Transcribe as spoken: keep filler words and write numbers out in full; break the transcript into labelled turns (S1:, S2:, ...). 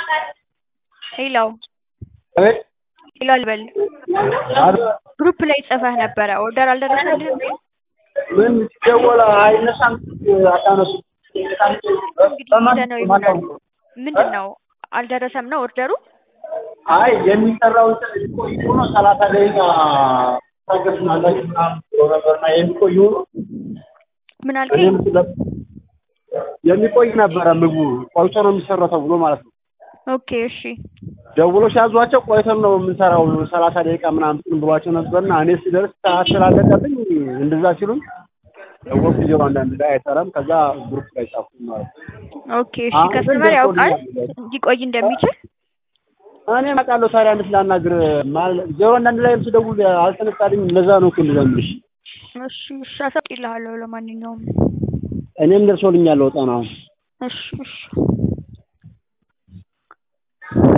S1: ሄሎ
S2: አቤት
S1: ሄሎ አልበል
S2: አር
S1: ግሩፕ ላይ ጽፈህ ነበረ ኦርደር አልደረሰልህም እንዴ?
S2: ምን ሲደወል አይነሳም አታነሱ
S1: ምንድነው ይሆናል ምንድነው አልደረሰም ነው ኦርደሩ?
S2: አይ የሚሰራው ቆይ ነው ሰላሳ ደቂቃ ታገስና ለና ነበርና የሚቆዩ
S1: ምን አልከኝ?
S2: የሚቆይ ነበረ ምግቡ ቆይቶ ነው የሚሰራው ተብሎ ማለት ነው።
S1: ኦኬ እሺ
S2: ደውሎ ሲያዟቸው ቆይተን ነው የምንሰራው ሰላሳ ደቂቃ ምናምን ብሏቸው ነበርና እኔ ሲደርስ ታስላለቀብኝ እንደዛ ሲሉኝ ደውሎ ቢሮ አንዳንድ ላይ አይሰራም ከዛ ግሩፕ ላይ ጻፍኩኝ ማለት ነው።
S1: ኦኬ እሺ ከስተመር ያውቃል እንዲቆይ እንደሚችል
S2: እኔ ማቃለው ታዲያ እንዴት ላናግር ማለት ዜሮ አንዳንድ ላይ ስደውል አልተነሳልኝ ለዛ ነው እኮ እንደምልሽ።
S1: እሺ እሺ አሳውቅልሃለሁ ለማንኛውም
S2: እኔም ደርሶልኛል ወጣ ነው።
S1: እሺ እሺ